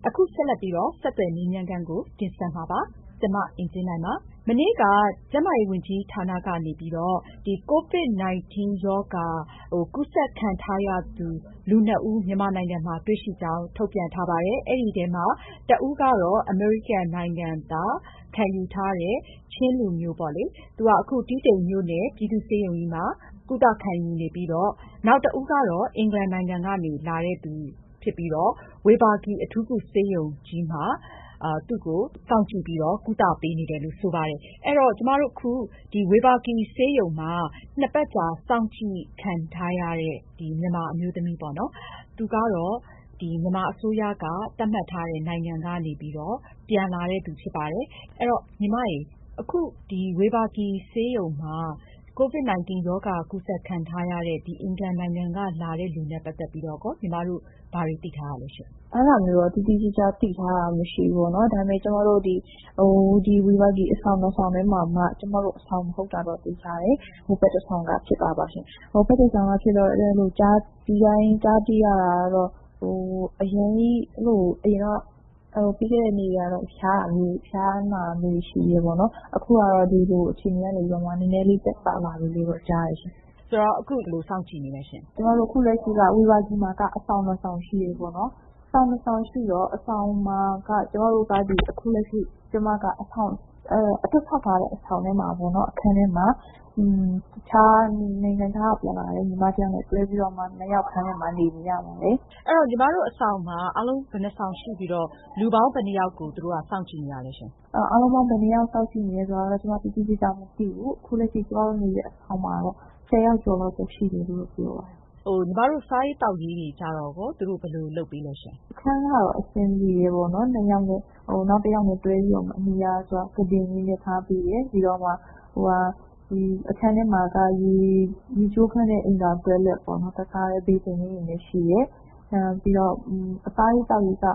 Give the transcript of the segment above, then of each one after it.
အခုဆက်လက်ပြီးတော့ဆက်သွယ်မေးမြန်းခန်းကိုတင်ဆက်မှာပါ။ကျွန်မအင်ကြင်းနိုင်ပါ။မနေ့ကကျန်းမာရေးဝန်ကြီးဌာနကနေပြီးတော့ဒီ COVID-19 ရောဂါကူးစက်ခံထားရသူလူ 2 ဦးမြန်မာနိုင်ငံမှာတွေ့ရှိကြောင်းထုတ်ပြန်ထားပါတယ်။အဲဒီထဲမှာတဦးကတော့အမေရိကန်နိုင်ငံသားခံယူထားတဲ့ချင်းလူမျိုးပေါ့လေ။သူကအခုတီးတိန်မြို့နယ်ပြည်သူ့ဆေးရုံကြီးမှာကုသခံယူနေပြီးတော့နောက်တဦးကတော့အင်္ဂလန်နိုင်ငံကနေလာတဲ့သူဖြစ်ပြီးတော့ဝေဘာဂီအထူးကုဆေးရုံကြီးမှာသူ့ကိုစောင့်ကြည့်ပြီးတော့ကုသပေးနေတယ်လို့ဆိုပါတယ်။အဲ့တော့ကျမတို့ခုဒီဝေဘာဂီဆေးရုံမှာ2 ပတ်ကြာစောင့်ကြည့်ခံထားရတဲ့ဒီမြန်မာအမျိုးသမီးပေါ့နော်။သူကတော့ဒီမြန်မာအစိုးရကသတ်မှတ်ထားတဲ့နိုင်ငံကနေပြီးတော့ပြန်လာတဲ့သူဖြစ်ပါတယ်။အဲ့တော့ညီမရေအခုဒီဝေဘာဂီဆေးရုံမှာCOVID-19 ရောဂါကူးစက်ခံထားရတဲ့ဒီအင်္ဂလန်နိုင်ငံကလာတဲ့လူနဲ့ပတ်သက်ပြီးတော့ညီမတို့ဘာတွေသိထားရလဲရှင်။အဲ့ဒါမျိုးတော့တိတိကျကျသိထားတာမရှိဘူးပေါ့နော်။ဒါပေမဲ့ကျမတို့ဒီဝေဘာဂီအဆောင်ထဲမှာမှကျမတို့အဆောင်မဟုတ်တာတော့သိထားတယ်။ဟိုဘက်တစ်ဆောင်ကဖြစ်ပါရှင်။ဟိုဘက်တစ်ဆောင်ကဖြစ်တော့အဲ့လိုကြားသိရတာကတော့အရင်တော့ပြီးခဲ့တဲ့နေ့ကတော့ဖျားနာမျိုးရှိရပေါ့နော်။အခုကတော့ဒီလိုအချိန်ကနေပြီးတော့မှနည်းနည်းလေးတက်ပါလာပြီလို့ကြားရရှင်။ဆိုတော့အခုလိုစောင့်ကြည့်နေလဲရှင်။ကျမတို့ခုလက်ရှိကဝေဘာဂီမှာကအဆောင်2ဆောင်ရှိရပေါ့နော်။ဆောင်2ဆောင်ရှိတော့အဆောင်မှာကကျမတို့ကဒီအခုလက်ရှိကျမကအဆောင်အတွက်ဖောက်ထားတဲ့အဆောင်ထဲမှာပေါ့နော်အခန်းထဲမှာတခြားနိုင်ငံသားပြန်လာတဲ့ညီမတယောက်နဲ့တွဲပြီးတော့မှ2ယောက်ခန်းထဲမှာနေရပါတယ်။အဲ့တော့ညီမတို့အဆောင်မှာအားလုံးဘယ်နှဆောင်ရှိပြီးတော့လူပေါင်းဘယ်နှယောက်ကိုသူတို့ကစောင့်ကြည့်နေရလဲရှင်။အားလုံးပေါင်းဘယ်နှယောက်စောင့်ကြည့်နေလဲဆိုတော့ကျမတိတိကျကျမသိဘူး။အခုလက်ရှိကျမတို့နေတဲ့အဆောင်မှာတော့10ယောက်ကျော်လောက်ရှိတယ်လို့ပြောပါတယ်။ညီမတို့စားရေးတောက်ရေးတွေကြတော့သူတို့ဘယ်လိုလုပ်ပေးလဲရှင်။အခန်းကတော့အဆင်ပြေရပေါ့နော်2ယောက်နဲ့နောက်တစ်ယောက်နဲ့တွဲပြီးတော့အနီးအားဆိုကတင်ကြီးနဲ့ထားပြီးရပြီးတော့မှဒီအခန်းထဲမှာကရေချိုးခန်းနဲ့အင်တာတွဲလက်ပေါ့နော်တခါလေဘေးစင်လေးတွေရှိရပြီးတော့အသားရေးတောက်ရေးက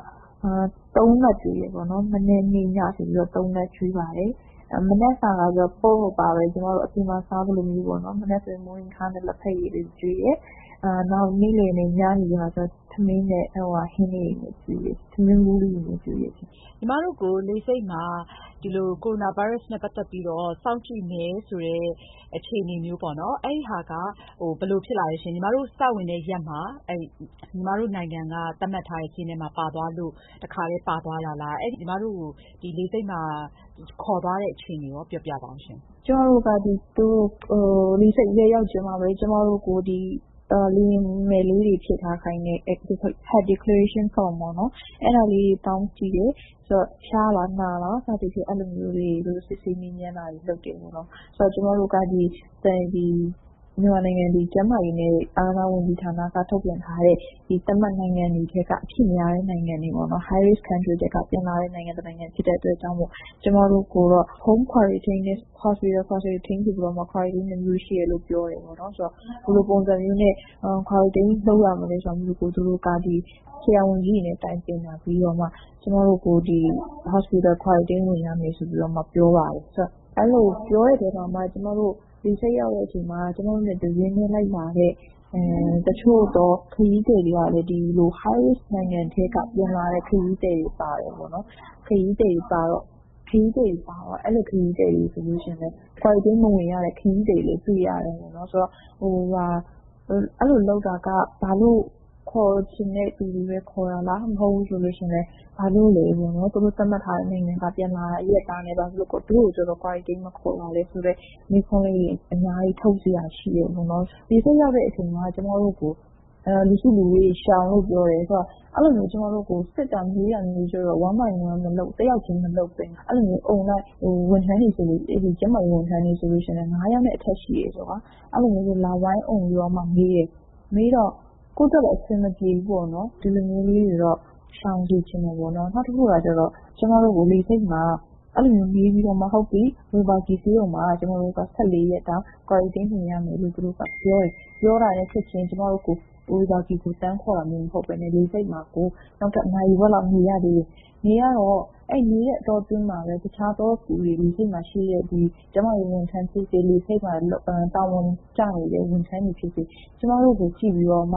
3လက်ကျွေးရပေါ့နော်မနေ့နေ့ညဆိုပြီးတော့3လက်ကျွေးပါတယ်မနေ့ကကတော့ပို့ပါပဲကျမတို့အပြင်မှာစားလို့မျိုးပေါ့နော်မနေ့ဆိုရင်မိုးရင်ခါနဲ့လက်ဖက်ရည်တွေကျွေးရနောက်နေ့လည်နဲ့ညနေကဆိုသမင်းနဲ့ဟင်းလေးတွေကျွေးရသမင်းဘူးလေးတွေကျွေးရညီမတို့ကိုလေစိတ်မှာဒီလိုကိုရိုနာဗိုင်းရပ်စ်နဲ့ပတ်သက်ပြီးတော့စောင့်ကြည့်နေဆိုတဲ့အခြေအနေမျိုးပေါ့နော်အဲ့ဒီဟာကဘယ်လိုဖြစ်လာလဲရှင်ညီမတို့စဝင်တဲ့ရက်မှာညီမတို့နိုင်ငံကသတ်မှတ်ထားတဲ့ခြေထဲမှာပါသွားလို့တခါလေးပါသွားတာလားအဲ့ဒီညီမတို့ကိုဒီလေစိတ်မှာခေါ်သွားတဲ့အခြေအနေရောပြောပြပါအောင်ရှင်ကျမတို့ကဒီလေစိတ်ရဲ့ရောက်ကျမှာပဲကျမတို့ကိုဒီလင်းမယ်လေးတွေဖြစ်ထားခိုင်းတဲ့ head declaration form ပေါ့နော်အဲ့ဒါလေးတောင်းကြည့်တယ်ဆိုတော့ရှားလာနာလာစသဖြင့်အဲ့လိုမျိုးတွေစစ်ဆေးမြင်မြန်တာတွေလုပ်တယ်ပေါ့နော်ဆိုတော့ကျမတို့ကဒီမြန်မာနိုင်ငံဒီကျန်းမာရေးနဲ့အားကစားဝန်ကြီးဌာနကထုတ်ပြန်ထားတဲ့ဒီသတ်မှတ်နိုင်ငံတွေထဲကအဖြစ်များတဲ့နိုင်ငံတွေပေါ့နော် high risk country တွေကပြန်လာတဲ့နိုင်ငံတစ်နိုင်ငံဖြစ်တဲ့အတွက်ကြောင့်မို့ကျမတို့ကိုတော့ home quarantine နဲ့ hospital quarantine ဆိုပြီးတော့မှ quarantine မျိုးရှိရလို့ပြောတယ်ပေါ့နော်ဆိုတော့ဘယ်လိုပုံစံမျိုးနဲ့quarantine လုပ်ရမလဲဆိုတော့သူတို့ကဒီဆရာဝန်ကြီးနဲ့တိုင်ပင်တာပြီးတော့မှကျမတို့ကိုဒီ hospital quarantine ဝင်ရမယ်ဆိုပြီးတော့မှပြောပါတယ်ဆိုတော့အဲ့လိုပြောတဲ့အခါမှာကျမတို့ဒီစိတ်ရောက်တဲ့အချိန်မှာကျမတို့နဲ့တရင်းနဲ့လိုက်လာတဲ့တချို့တော့ခရီးသည်တွေကလည်းဒီလို high risk နိုင်ငံထဲကပြန်လာတဲ့ခရီးသည်တွေပါတယ်ပေါ့နော်ခရီးသည်ပါတော့အဲ့လိုခရီးသည်တွေဆိုလို့ရှိရင်လည်း quarantine မဝင်ရတဲ့ခရီးသည်တွေလည်းတွေ့ရတယ်ပေါ့နော်ဆိုတော့အဲ့လိုလောက်တာကဘာလို့ခေါ်ချင်တဲ့သူတွေပဲခေါ်တာလားမဟုတ်ဘူးဆိုလို့ရှိရင်လည်းဘာလို့လဲပေါ့နော်သူတို့သတ်မှတ်ထားတဲ့နိုင်ငံကပြန်လာတဲ့အရက်သားနဲ့ဘာလို့သူတို့ကျတော့ quarantine မခေါ်ပါလဲဆိုတော့မိခွန်းလေးအများကြီးထုတ်เสียရှိရပေါ့နော်ဒီစိတ်ရောက်တဲ့အချိန်မှာကျမတို့ကိုလူစုလူဝေးရှောင်လို့ပြောတယ်ဆိုတော့အဲ့လိုမျိုးကျမတို့ကိုစစ်တာမျိုးရမျိုးကျတော့1 by 1မလုပ်တယောက်ချင်းမလုပ်ပဲအဲ့လိုမျိုးအုံလိုက်ဝန်ထမ်းတွေဆိုလို့ဒီကျမဝန်ထမ်းတွေဆိုလို့ရှိရင်9ယောက်နဲ့အထက်ရှိရဆိုတော့အဲ့လိုမျိုးလာဝိုင်းအုံရောမှမေးတော့ကိုယ့်အတွက်အဆင်မပြေဘူးပေါ့နော်ဒီလိုမျိုးလေးတွေတော့ရှောင်ကြည့်ချင်တယ်ပေါ့နော်နောက်တစ်ခုကကျတော့ကျမတို့ကိုလေစိတ်မှာအဲ့လိုမျိုးပြီးတော့မဟုတ်ပြီဝေဘာဂီစီးရုံမှာကျမတို့က14ရက်တောင် quarantine နေရမယ်လို့သူတို့ကပြောတာနဲ့ဖြစ်ချင်းကျမတို့ကိုဝေဘာဂီကိုတန်းခေါ်တာမျိုးမဟုတ်ပဲねလေစိတ်မှာကိုနောက်တစ်နိုင်ဘက်လောက်နေရသေးတယ်နေရတော့အဲ့နေတဲ့အတော်တွင်းမှာပဲတခြားသောသူတွေလေစိတ်မှာရှိတဲ့ဒီကျမတို့ဝန်ထမ်းဖြစ်စေလေစိတ်မှာတာဝန်ကျနေတဲ့ဝန်ထမ်းတွေဖြစ်စေကျမတို့ကိုကြည့်ပြီးတော့မှ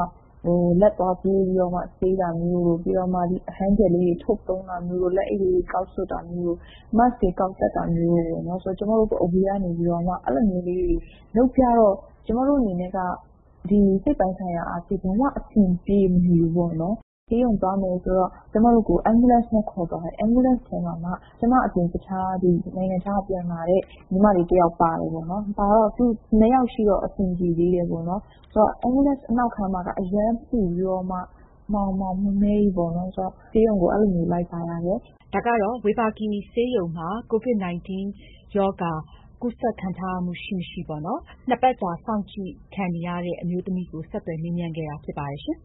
လက်သွားပြေးပြီးတော့မှဆေးတာမျိုးတို့ပြီးတော့မှဒီအဟမ်းကျယ်လေးတွေထုတ်သုံးတာမျိုးတို့လက်အိတ်တွေကောက်ဆွတ်တာမျိုးတို့ mask တွေကောက်တက်တာမျိုးပေါ့နော်ဆိုတော့ကျမတို့အဝေးကနေပြီးတော့မှအဲ့လိုမျိုးလေးတွေလုပ်ပြတော့ကျမတို့အနေနဲ့ကဒီစိတ်ပိုင်းဆိုင်ရာအားဖြင့်ဘဝအဆင်ပြေမနေဘူးပေါ့နော်ဆေးရုံသွားမယ်ဆိုတော့ကျမတို့ကို ambulance နဲ့ခေါ်သွားတယ် ambulance ထဲမှာမှကျမအပြင်တခြားဒီနိုင်ငံခြားပြန်လာတဲ့ညီမလေးတယောက်ပါတယ်ပေါ့နော်ဒါတော့သူ2ယောက်ရှိတော့အဆင်ပြေသေးတယ်ပေါ့နော်ဆိုတော့ ambulance အနောက်ခန်းမှာကအရန်ပူပြီးတော့မှမောင်မမဲကြီးပေါ့နော်ဆိုတော့ဆေးရုံကိုအဲ့လိုမျိုးလိုက်ပါရတယ်ဒါကတော့ဝေဘာဂီဆေးရုံမှာ COVID-19 ရောဂါကူးစက်ခံထားမှုရှိမရှိပေါ့နော်2 ပတ်ကြာစောင့်ကြည့်ခံနေရတဲ့အမျိုးသမီးကိုဆက်သွယ်မေးမြန်းခဲ့တာဖြစ်ပါတယ်ရှင်